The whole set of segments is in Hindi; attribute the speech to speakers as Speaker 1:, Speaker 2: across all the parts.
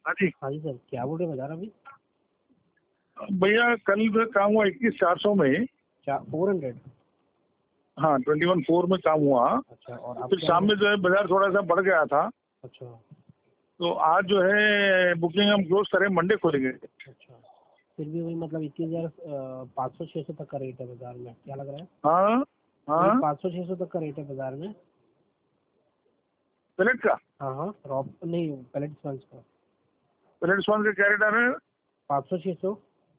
Speaker 1: हाँ जी।
Speaker 2: हाँ जी सर, क्या बोल रहे बाजार अभी?
Speaker 1: भैया कल जो काम हुआ 21,400 में।
Speaker 2: 400?
Speaker 1: हाँ 21,400 में काम हुआ।
Speaker 2: अच्छा, और आप
Speaker 1: फिर
Speaker 2: क्या
Speaker 1: शाम में जो है बाजार थोड़ा सा बढ़ गया था।
Speaker 2: अच्छा
Speaker 1: तो आज जो है बुकिंग हम क्लोज करें, मंडे खोलेंगे।
Speaker 2: अच्छा, फिर भी वही मतलब 21,500-600 तक का रेट है बाजार में, क्या लग रहा है?
Speaker 1: हाँ हाँ
Speaker 2: 500-600 तक का रेट है बाजार में।
Speaker 1: पैलेट का,
Speaker 2: हाँ हाँ, रॉ नहीं, पैलेट स्पंज का
Speaker 1: पैलेट स्पॉन का क्या रेट आ रहा है?
Speaker 2: 500-600।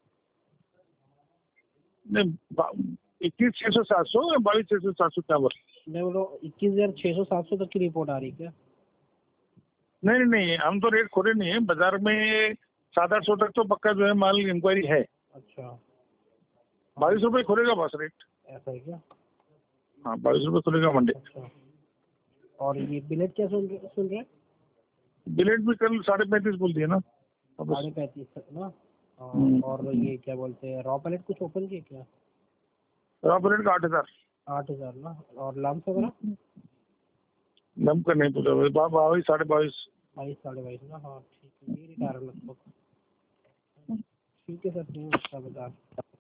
Speaker 1: नहीं 21,600-700 या 22,600-700 क्या बोल?
Speaker 2: मैं बोलो 21,600-700 तक की रिपोर्ट आ रही है क्या?
Speaker 1: नहीं नहीं, हम तो रेट खोले नहीं है बाजार में। 700-800 तक तो पक्का जो है माल इंक्वायरी है।
Speaker 2: अच्छा,
Speaker 1: 22 रुपये खुलेगा बस रेट।
Speaker 2: ऐसा है क्या?
Speaker 1: हाँ 22 रुपये खुलेगा मंडे।
Speaker 2: अच्छा, और ये बिलेट क्या सुन रहे हैं?
Speaker 1: बिलेट भी कल 35.5 बोल दिया ना। अब
Speaker 2: 35.5 तक ना। और ये क्या बोलते हैं, रॉ पैलेट कुछ ओपन किए क्या?
Speaker 1: बिलेट का 8,000।
Speaker 2: 8,000 ना, और लम्स वगैरह?
Speaker 1: नम का नहीं पूछा, 22, 22.5।
Speaker 2: 22-22.5 ना। हाँ ठीक है, ये रिटायर लगभग। ठीक है सर, नहीं उसका बता।